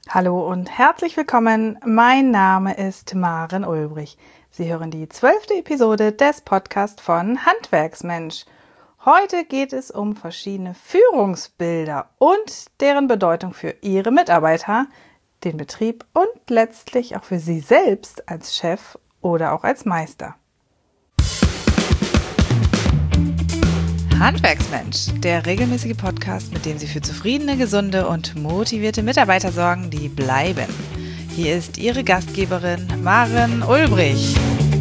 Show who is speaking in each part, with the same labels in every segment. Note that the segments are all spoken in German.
Speaker 1: Hallo und herzlich willkommen. Mein Name ist Maren Ulbrich. Sie hören die 12. Episode des Podcasts von Handwerksmensch. Heute geht es um verschiedene Führungsbilder und deren Bedeutung für Ihre Mitarbeiter, den Betrieb und letztlich auch für Sie selbst als Chef oder auch als Meister. Handwerksmensch, der regelmäßige Podcast, mit dem Sie für zufriedene, gesunde und motivierte Mitarbeiter sorgen, die bleiben. Hier ist Ihre Gastgeberin Maren Ulbrich.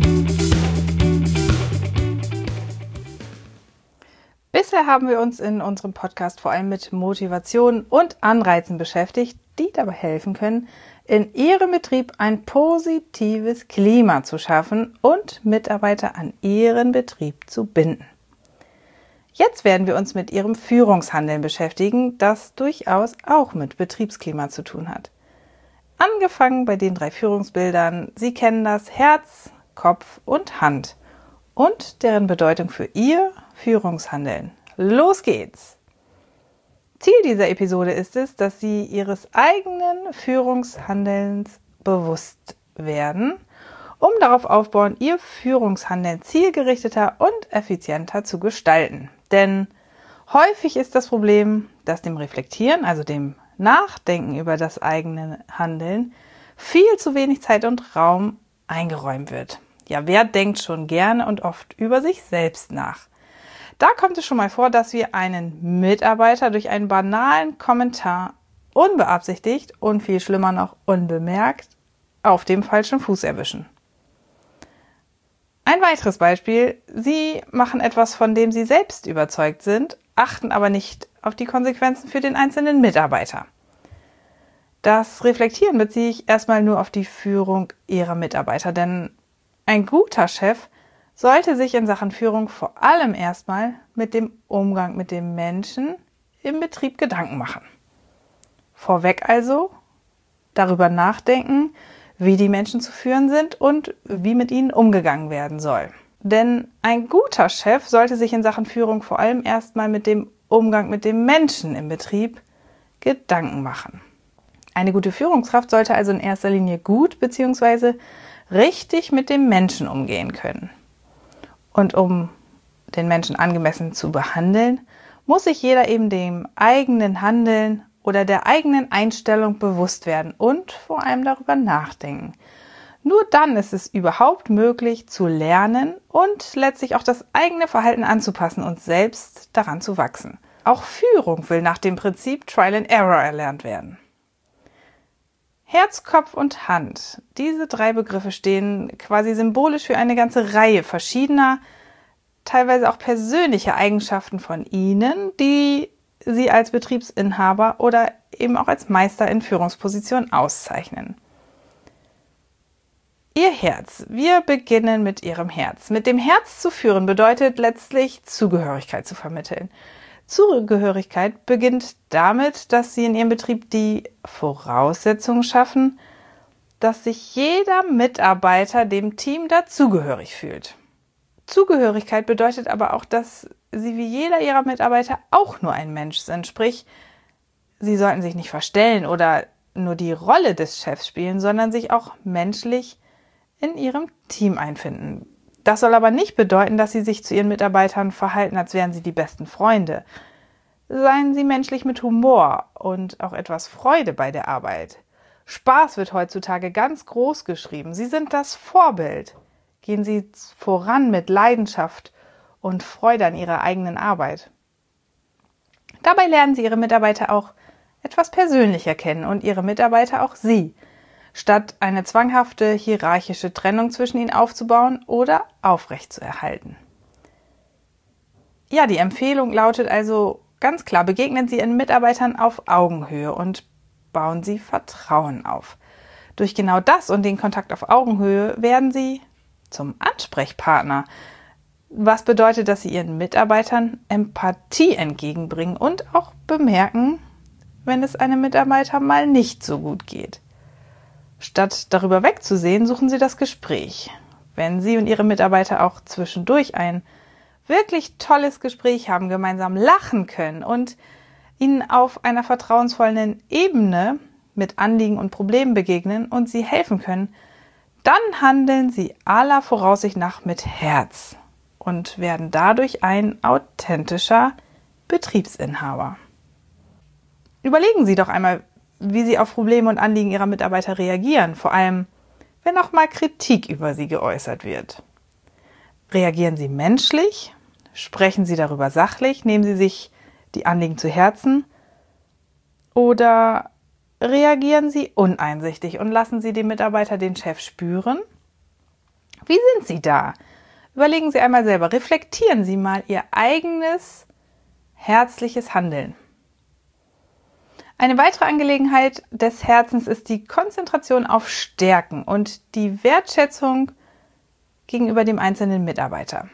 Speaker 1: Bisher haben wir uns in unserem Podcast vor allem mit Motivation und Anreizen beschäftigt, die dabei helfen können, in Ihrem Betrieb ein positives Klima zu schaffen und Mitarbeiter an Ihren Betrieb zu binden. Jetzt werden wir uns mit Ihrem Führungshandeln beschäftigen, das durchaus auch mit Betriebsklima zu tun hat. Angefangen bei den 3 Führungsbildern, Sie kennen das Herz, Kopf und Hand und deren Bedeutung für Ihr Führungshandeln. Los geht's! Ziel dieser Episode ist es, dass Sie Ihres eigenen Führungshandelns bewusst werden, um darauf aufbauen, Ihr Führungshandeln zielgerichteter und effizienter zu gestalten. Denn häufig ist das Problem, dass dem Reflektieren, also dem Nachdenken über das eigene Handeln, viel zu wenig Zeit und Raum eingeräumt wird. Ja, wer denkt schon gerne und oft über sich selbst nach? Da kommt es schon mal vor, dass wir einen Mitarbeiter durch einen banalen Kommentar unbeabsichtigt und viel schlimmer noch unbemerkt auf dem falschen Fuß erwischen. Ein weiteres Beispiel: Sie machen etwas, von dem Sie selbst überzeugt sind, achten aber nicht auf die Konsequenzen für den einzelnen Mitarbeiter. Das Reflektieren beziehe ich erstmal nur auf die Führung Ihrer Mitarbeiter, denn ein guter Chef sollte sich in Sachen Führung vor allem erstmal mit dem Umgang mit den Menschen im Betrieb Gedanken machen. Vorweg also darüber nachdenken, wie die Menschen zu führen sind und wie mit ihnen umgegangen werden soll. Denn ein guter Chef sollte sich in Sachen Führung vor allem erstmal mit dem Umgang mit den Menschen im Betrieb Gedanken machen. Eine gute Führungskraft sollte also in erster Linie gut bzw. richtig mit dem Menschen umgehen können. Und um den Menschen angemessen zu behandeln, muss sich jeder eben dem eigenen Handeln oder der eigenen Einstellung bewusst werden und vor allem darüber nachdenken. Nur dann ist es überhaupt möglich zu lernen und letztlich auch das eigene Verhalten anzupassen und selbst daran zu wachsen. Auch Führung will nach dem Prinzip Trial and Error erlernt werden. Herz, Kopf und Hand. Diese 3 Begriffe stehen quasi symbolisch für eine ganze Reihe verschiedener, teilweise auch persönlicher Eigenschaften von Ihnen, die Sie als Betriebsinhaber oder eben auch als Meister in Führungspositionen auszeichnen. Ihr Herz. Wir beginnen mit Ihrem Herz. Mit dem Herz zu führen bedeutet letztlich Zugehörigkeit zu vermitteln. Zugehörigkeit beginnt damit, dass Sie in Ihrem Betrieb die Voraussetzungen schaffen, dass sich jeder Mitarbeiter dem Team dazugehörig fühlt. Zugehörigkeit bedeutet aber auch, dass Sie wie jeder Ihrer Mitarbeiter auch nur ein Mensch sind. Sprich, Sie sollten sich nicht verstellen oder nur die Rolle des Chefs spielen, sondern sich auch menschlich in Ihrem Team einfinden. Das soll aber nicht bedeuten, dass Sie sich zu Ihren Mitarbeitern verhalten, als wären Sie die besten Freunde. Seien Sie menschlich mit Humor und auch etwas Freude bei der Arbeit. Spaß wird heutzutage ganz groß geschrieben. Sie sind das Vorbild. Gehen Sie voran mit Leidenschaft und Freude an Ihrer eigenen Arbeit. Dabei lernen Sie Ihre Mitarbeiter auch etwas persönlicher kennen und Ihre Mitarbeiter auch Sie, statt eine zwanghafte hierarchische Trennung zwischen ihnen aufzubauen oder aufrechtzuerhalten. Ja, die Empfehlung lautet also ganz klar: Begegnen Sie Ihren Mitarbeitern auf Augenhöhe und bauen Sie Vertrauen auf. Durch genau das und den Kontakt auf Augenhöhe werden Sie zum Ansprechpartner, was bedeutet, dass Sie Ihren Mitarbeitern Empathie entgegenbringen und auch bemerken, wenn es einem Mitarbeiter mal nicht so gut geht. Statt darüber wegzusehen, suchen Sie das Gespräch. Wenn Sie und Ihre Mitarbeiter auch zwischendurch ein wirklich tolles Gespräch haben, gemeinsam lachen können und Ihnen auf einer vertrauensvollen Ebene mit Anliegen und Problemen begegnen und Sie helfen können, dann handeln Sie aller Voraussicht nach mit Herz und werden dadurch ein authentischer Betriebsinhaber. Überlegen Sie doch einmal, wie Sie auf Probleme und Anliegen Ihrer Mitarbeiter reagieren, vor allem wenn auch mal Kritik über Sie geäußert wird. Reagieren Sie menschlich? Sprechen Sie darüber sachlich? Nehmen Sie sich die Anliegen zu Herzen? Oder reagieren Sie uneinsichtig und lassen Sie dem Mitarbeiter den Chef spüren? Wie sind Sie da? Überlegen Sie einmal selber, reflektieren Sie mal Ihr eigenes herzliches Handeln. Eine weitere Angelegenheit des Herzens ist die Konzentration auf Stärken und die Wertschätzung gegenüber dem einzelnen Mitarbeiter.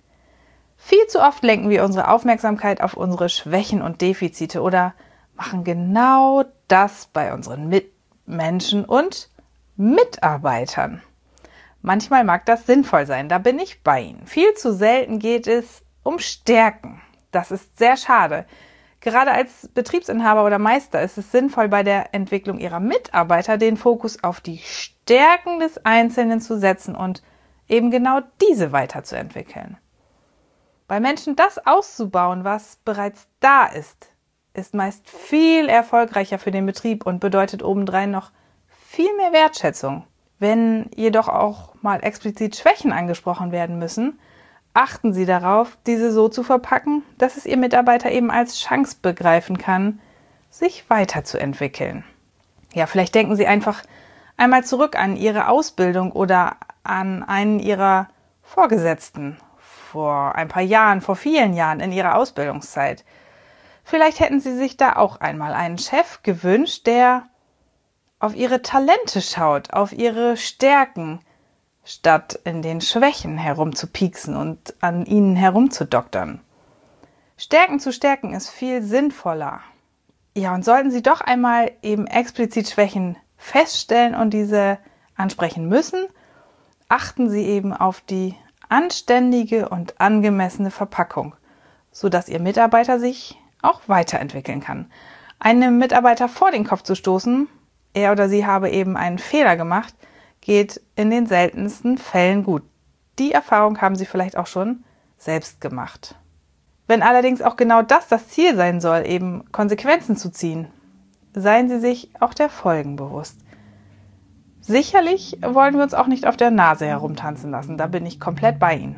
Speaker 1: Viel zu oft lenken wir unsere Aufmerksamkeit auf unsere Schwächen und Defizite oder machen genau das bei unseren Mitmenschen und Mitarbeitern. Manchmal mag das sinnvoll sein, da bin ich bei Ihnen. Viel zu selten geht es um Stärken. Das ist sehr schade. Gerade als Betriebsinhaber oder Meister ist es sinnvoll, bei der Entwicklung Ihrer Mitarbeiter den Fokus auf die Stärken des Einzelnen zu setzen und eben genau diese weiterzuentwickeln. Bei Menschen das auszubauen, was bereits da ist meist viel erfolgreicher für den Betrieb und bedeutet obendrein noch viel mehr Wertschätzung. Wenn jedoch auch mal explizit Schwächen angesprochen werden müssen, achten Sie darauf, diese so zu verpacken, dass es Ihr Mitarbeiter eben als Chance begreifen kann, sich weiterzuentwickeln. Ja, vielleicht denken Sie einfach einmal zurück an Ihre Ausbildung oder an einen Ihrer Vorgesetzten vor ein paar Jahren, vor vielen Jahren in Ihrer Ausbildungszeit. Vielleicht hätten Sie sich da auch einmal einen Chef gewünscht, der auf Ihre Talente schaut, auf Ihre Stärken, statt in den Schwächen herumzupieksen und an ihnen herumzudoktern. Stärken zu stärken ist viel sinnvoller. Ja, und sollten Sie doch einmal eben explizit Schwächen feststellen und diese ansprechen müssen, achten Sie eben auf die anständige und angemessene Verpackung, sodass Ihr Mitarbeiter sich auch weiterentwickeln kann. Einem Mitarbeiter vor den Kopf zu stoßen, er oder sie habe eben einen Fehler gemacht, geht in den seltensten Fällen gut. Die Erfahrung haben Sie vielleicht auch schon selbst gemacht. Wenn allerdings auch genau das Ziel sein soll, eben Konsequenzen zu ziehen, seien Sie sich auch der Folgen bewusst. Sicherlich wollen wir uns auch nicht auf der Nase herumtanzen lassen, da bin ich komplett bei Ihnen.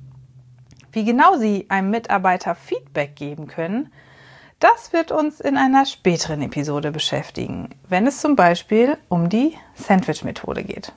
Speaker 1: Wie genau Sie einem Mitarbeiter Feedback geben können, das wird uns in einer späteren Episode beschäftigen, wenn es zum Beispiel um die Sandwich-Methode geht.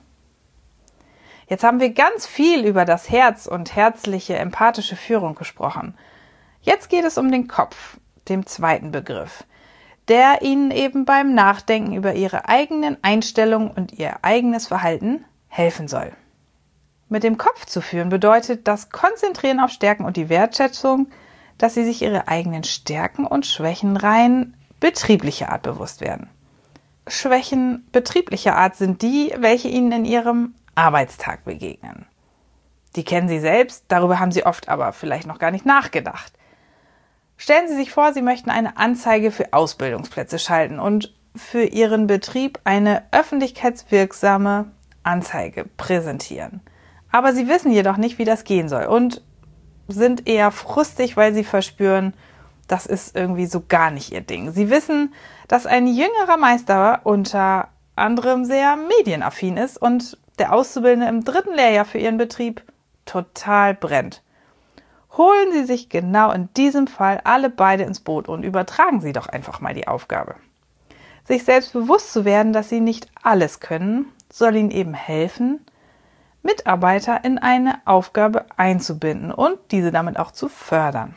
Speaker 1: Jetzt haben wir ganz viel über das Herz und herzliche, empathische Führung gesprochen. Jetzt geht es um den Kopf, dem zweiten Begriff, der Ihnen eben beim Nachdenken über Ihre eigenen Einstellungen und Ihr eigenes Verhalten helfen soll. Mit dem Kopf zu führen bedeutet das Konzentrieren auf Stärken und die Wertschätzung, dass Sie sich Ihre eigenen Stärken und Schwächen rein betrieblicher Art bewusst werden. Schwächen betrieblicher Art sind die, welche Ihnen in Ihrem Arbeitstag begegnen. Die kennen Sie selbst, darüber haben Sie oft aber vielleicht noch gar nicht nachgedacht. Stellen Sie sich vor, Sie möchten eine Anzeige für Ausbildungsplätze schalten und für Ihren Betrieb eine öffentlichkeitswirksame Anzeige präsentieren. Aber Sie wissen jedoch nicht, wie das gehen soll und sind eher frustig, weil Sie verspüren, das ist irgendwie so gar nicht Ihr Ding. Sie wissen, dass ein jüngerer Meister unter anderem sehr medienaffin ist und der Auszubildende im 3. Lehrjahr für Ihren Betrieb total brennt. Holen Sie sich genau in diesem Fall alle beide ins Boot und übertragen Sie doch einfach mal die Aufgabe. Sich selbst bewusst zu werden, dass Sie nicht alles können, soll Ihnen eben helfen, Mitarbeiter in eine Aufgabe einzubinden und diese damit auch zu fördern.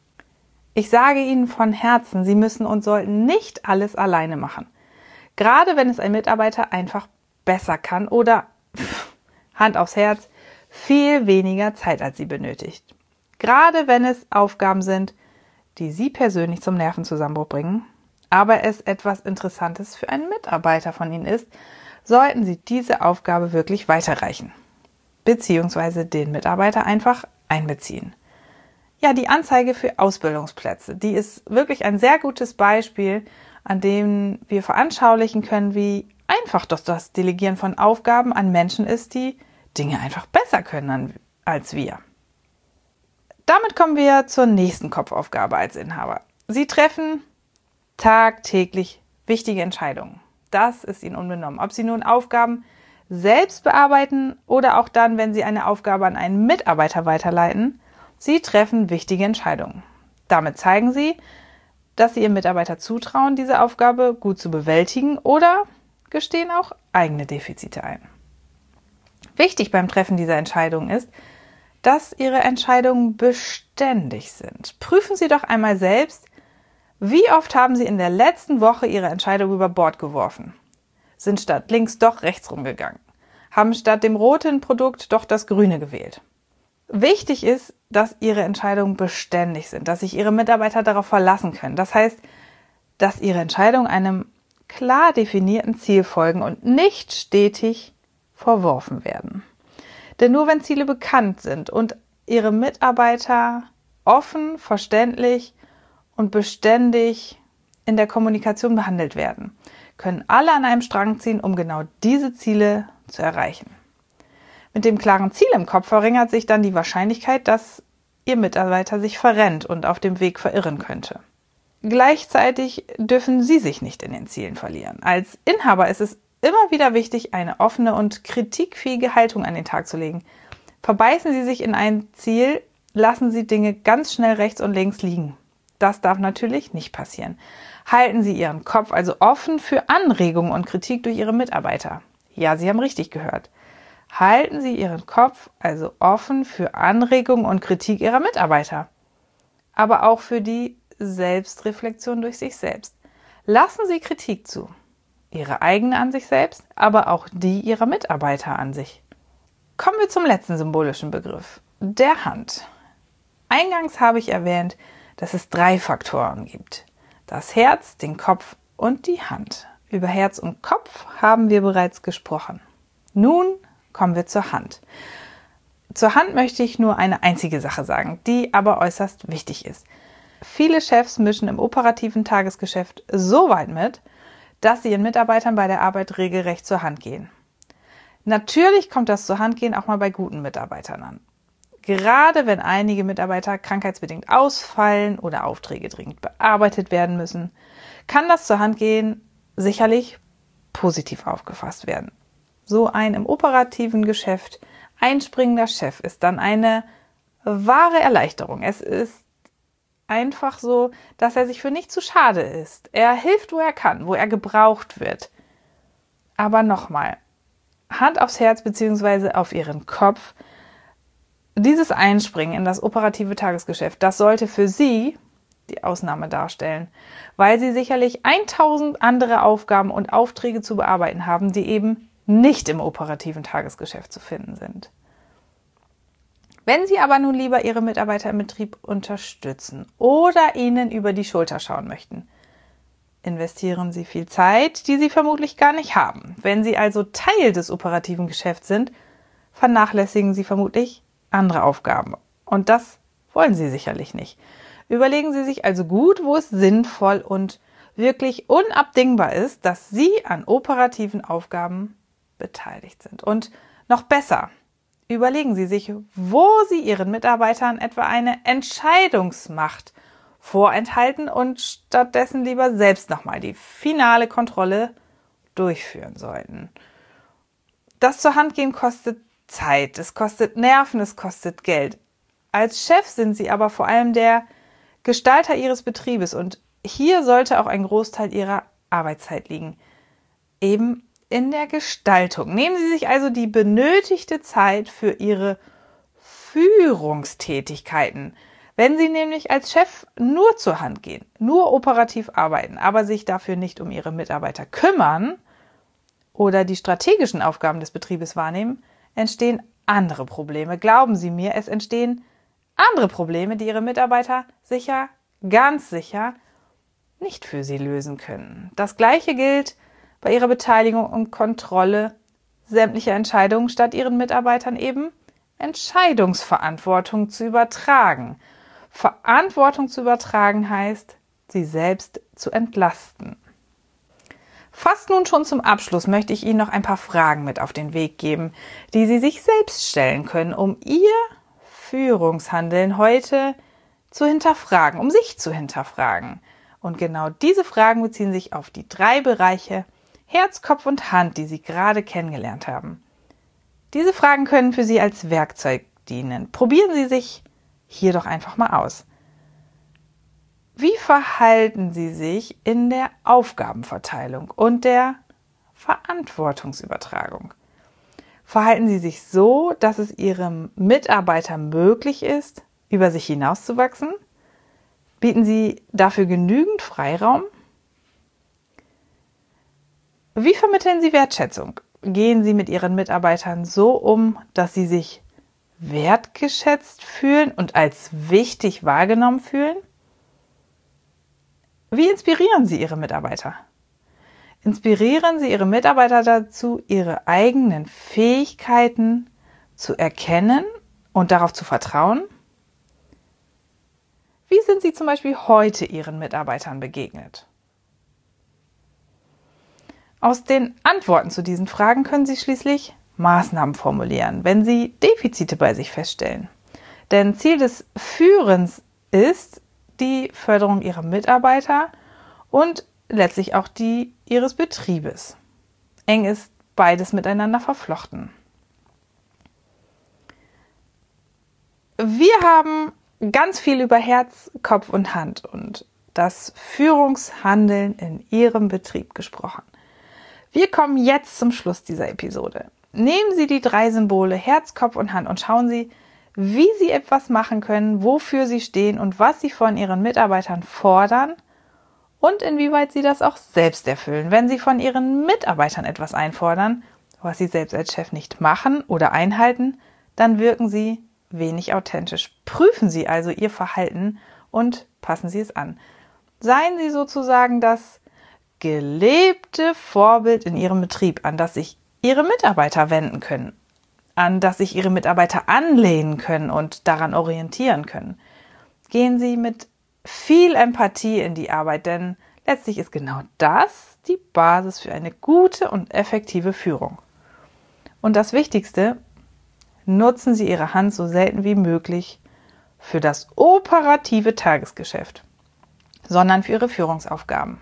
Speaker 1: Ich sage Ihnen von Herzen, Sie müssen und sollten nicht alles alleine machen. Gerade wenn es ein Mitarbeiter einfach besser kann oder, Hand aufs Herz, viel weniger Zeit als Sie benötigt. Gerade wenn es Aufgaben sind, die Sie persönlich zum Nervenzusammenbruch bringen, aber es etwas Interessantes für einen Mitarbeiter von Ihnen ist, sollten Sie diese Aufgabe wirklich weiterreichen. Beziehungsweise den Mitarbeiter einfach einbeziehen. Ja, die Anzeige für Ausbildungsplätze, die ist wirklich ein sehr gutes Beispiel, an denen wir veranschaulichen können, wie einfach doch das Delegieren von Aufgaben an Menschen ist, die Dinge einfach besser können als wir. Damit kommen wir zur nächsten Kopfaufgabe als Inhaber. Sie treffen tagtäglich wichtige Entscheidungen. Das ist Ihnen unbenommen. Ob Sie nun Aufgaben selbst bearbeiten oder auch dann, wenn Sie eine Aufgabe an einen Mitarbeiter weiterleiten, Sie treffen wichtige Entscheidungen. Damit zeigen Sie, dass Sie Ihrem Mitarbeiter zutrauen, diese Aufgabe gut zu bewältigen oder gestehen auch eigene Defizite ein. Wichtig beim Treffen dieser Entscheidungen ist, dass Ihre Entscheidungen beständig sind. Prüfen Sie doch einmal selbst, wie oft haben Sie in der letzten Woche Ihre Entscheidung über Bord geworfen? Sind statt links doch rechts rumgegangen? Haben statt dem roten Produkt doch das grüne gewählt? Wichtig ist, dass Ihre Entscheidungen beständig sind, dass sich Ihre Mitarbeiter darauf verlassen können. Das heißt, dass Ihre Entscheidungen einem klar definierten Ziel folgen und nicht stetig verworfen werden. Denn nur wenn Ziele bekannt sind und Ihre Mitarbeiter offen, verständlich und beständig in der Kommunikation behandelt werden, können alle an einem Strang ziehen, um genau diese Ziele zu erreichen. Mit dem klaren Ziel im Kopf verringert sich dann die Wahrscheinlichkeit, dass Ihr Mitarbeiter sich verrennt und auf dem Weg verirren könnte. Gleichzeitig dürfen Sie sich nicht in den Zielen verlieren. Als Inhaber ist es immer wieder wichtig, eine offene und kritikfähige Haltung an den Tag zu legen. Verbeißen Sie sich in ein Ziel, lassen Sie Dinge ganz schnell rechts und links liegen. Das darf natürlich nicht passieren. Halten Sie Ihren Kopf also offen für Anregungen und Kritik durch Ihre Mitarbeiter. Ja, Sie haben richtig gehört. Halten Sie Ihren Kopf also offen für Anregungen und Kritik Ihrer Mitarbeiter. Aber auch für die Selbstreflexion durch sich selbst. Lassen Sie Kritik zu. Ihre eigene an sich selbst, aber auch die Ihrer Mitarbeiter an sich. Kommen wir zum letzten symbolischen Begriff, der Hand. Eingangs habe ich erwähnt, dass es 3 Faktoren gibt. Das Herz, den Kopf und die Hand. Über Herz und Kopf haben wir bereits gesprochen. Nun kommen wir zur Hand. Zur Hand möchte ich nur eine einzige Sache sagen, die aber äußerst wichtig ist. Viele Chefs mischen im operativen Tagesgeschäft so weit mit, dass sie ihren Mitarbeitern bei der Arbeit regelrecht zur Hand gehen. Natürlich kommt das zur Handgehen auch mal bei guten Mitarbeitern an. Gerade wenn einige Mitarbeiter krankheitsbedingt ausfallen oder Aufträge dringend bearbeitet werden müssen, kann das zur Handgehen sicherlich positiv aufgefasst werden. So ein im operativen Geschäft einspringender Chef ist dann eine wahre Erleichterung. Es ist einfach so, dass er sich für nichts zu schade ist. Er hilft, wo er kann, wo er gebraucht wird. Aber nochmal, Hand aufs Herz bzw. auf Ihren Kopf. Dieses Einspringen in das operative Tagesgeschäft, das sollte für Sie die Ausnahme darstellen, weil Sie sicherlich 1000 andere Aufgaben und Aufträge zu bearbeiten haben, die eben nicht im operativen Tagesgeschäft zu finden sind. Wenn Sie aber nun lieber Ihre Mitarbeiter im Betrieb unterstützen oder ihnen über die Schulter schauen möchten, investieren Sie viel Zeit, die Sie vermutlich gar nicht haben. Wenn Sie also Teil des operativen Geschäfts sind, vernachlässigen Sie vermutlich andere Aufgaben. Und das wollen Sie sicherlich nicht. Überlegen Sie sich also gut, wo es sinnvoll und wirklich unabdingbar ist, dass Sie an operativen Aufgaben beteiligt sind. Und noch besser, überlegen Sie sich, wo Sie Ihren Mitarbeitern etwa eine Entscheidungsmacht vorenthalten und stattdessen lieber selbst nochmal die finale Kontrolle durchführen sollten. Das zur Handgehen kostet Zeit, es kostet Nerven, es kostet Geld. Als Chef sind Sie aber vor allem der Gestalter Ihres Betriebes und hier sollte auch ein Großteil Ihrer Arbeitszeit liegen. Eben in der Gestaltung. Nehmen Sie sich also die benötigte Zeit für Ihre Führungstätigkeiten. Wenn Sie nämlich als Chef nur zur Hand gehen, nur operativ arbeiten, aber sich dafür nicht um Ihre Mitarbeiter kümmern oder die strategischen Aufgaben des Betriebes wahrnehmen, entstehen andere Probleme. Glauben Sie mir, es entstehen andere Probleme, die Ihre Mitarbeiter sicher, ganz sicher nicht für Sie lösen können. Das Gleiche gilt bei Ihrer Beteiligung und Kontrolle sämtlicher Entscheidungen, statt Ihren Mitarbeitern eben Entscheidungsverantwortung zu übertragen. Verantwortung zu übertragen heißt, sie selbst zu entlasten. Fast nun schon zum Abschluss möchte ich Ihnen noch ein paar Fragen mit auf den Weg geben, die Sie sich selbst stellen können, um Ihr Führungshandeln heute zu hinterfragen, um sich zu hinterfragen. Und genau diese Fragen beziehen sich auf die 3 Bereiche Herz, Kopf und Hand, die Sie gerade kennengelernt haben. Diese Fragen können für Sie als Werkzeug dienen. Probieren Sie sich hier doch einfach mal aus. Wie verhalten Sie sich in der Aufgabenverteilung und der Verantwortungsübertragung? Verhalten Sie sich so, dass es Ihrem Mitarbeiter möglich ist, über sich hinauszuwachsen? Bieten Sie dafür genügend Freiraum? Wie vermitteln Sie Wertschätzung? Gehen Sie mit Ihren Mitarbeitern so um, dass sie sich wertgeschätzt fühlen und als wichtig wahrgenommen fühlen? Wie inspirieren Sie Ihre Mitarbeiter? Inspirieren Sie Ihre Mitarbeiter dazu, ihre eigenen Fähigkeiten zu erkennen und darauf zu vertrauen? Wie sind Sie zum Beispiel heute Ihren Mitarbeitern begegnet? Aus den Antworten zu diesen Fragen können Sie schließlich Maßnahmen formulieren, wenn Sie Defizite bei sich feststellen. Denn Ziel des Führens ist die Förderung Ihrer Mitarbeiter und letztlich auch die Ihres Betriebes. Eng ist beides miteinander verflochten. Wir haben ganz viel über Herz, Kopf und Hand und das Führungshandeln in Ihrem Betrieb gesprochen. Wir kommen jetzt zum Schluss dieser Episode. Nehmen Sie die 3 Symbole Herz, Kopf und Hand und schauen Sie, wie Sie etwas machen können, wofür Sie stehen und was Sie von Ihren Mitarbeitern fordern und inwieweit Sie das auch selbst erfüllen. Wenn Sie von Ihren Mitarbeitern etwas einfordern, was Sie selbst als Chef nicht machen oder einhalten, dann wirken Sie wenig authentisch. Prüfen Sie also Ihr Verhalten und passen Sie es an. Seien Sie sozusagen das gelebte Vorbild in Ihrem Betrieb, an das sich Ihre Mitarbeiter wenden können, an das sich Ihre Mitarbeiter anlehnen können und daran orientieren können. Gehen Sie mit viel Empathie in die Arbeit, denn letztlich ist genau das die Basis für eine gute und effektive Führung. Und das Wichtigste, nutzen Sie Ihre Hand so selten wie möglich für das operative Tagesgeschäft, sondern für Ihre Führungsaufgaben.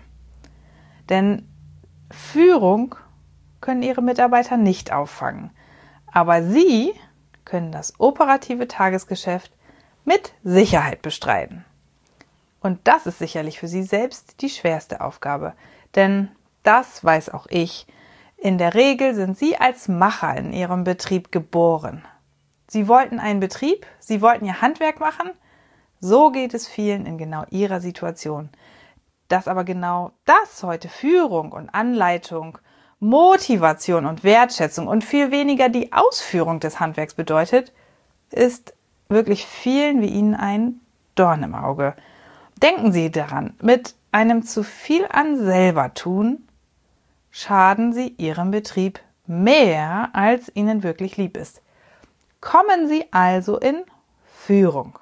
Speaker 1: Denn Führung können Ihre Mitarbeiter nicht auffangen. Aber Sie können das operative Tagesgeschäft mit Sicherheit bestreiten. Und das ist sicherlich für Sie selbst die schwerste Aufgabe. Denn das weiß auch ich. In der Regel sind Sie als Macher in Ihrem Betrieb geboren. Sie wollten einen Betrieb, Sie wollten Ihr Handwerk machen. So geht es vielen in genau Ihrer Situation. Dass aber genau das heute Führung und Anleitung, Motivation und Wertschätzung und viel weniger die Ausführung des Handwerks bedeutet, ist wirklich vielen wie Ihnen ein Dorn im Auge. Denken Sie daran, mit einem zu viel an selber tun, schaden Sie Ihrem Betrieb mehr, als Ihnen wirklich lieb ist. Kommen Sie also in Führung.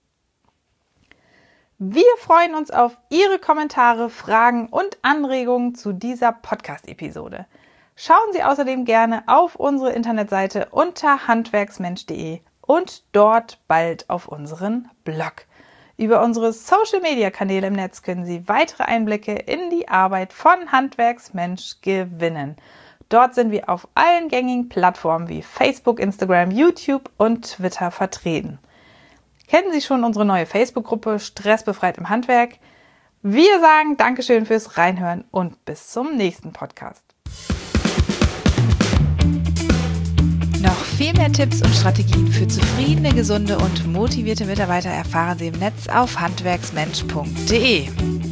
Speaker 1: Wir freuen uns auf Ihre Kommentare, Fragen und Anregungen zu dieser Podcast-Episode. Schauen Sie außerdem gerne auf unsere Internetseite unter handwerksmensch.de und dort bald auf unseren Blog. Über unsere Social-Media-Kanäle im Netz können Sie weitere Einblicke in die Arbeit von Handwerksmensch gewinnen. Dort sind wir auf allen gängigen Plattformen wie Facebook, Instagram, YouTube und Twitter vertreten. Kennen Sie schon unsere neue Facebook-Gruppe Stressbefreit im Handwerk? Wir sagen Dankeschön fürs Reinhören und bis zum nächsten Podcast.
Speaker 2: Noch viel mehr Tipps und Strategien für zufriedene, gesunde und motivierte Mitarbeiter erfahren Sie im Netz auf handwerksmensch.de.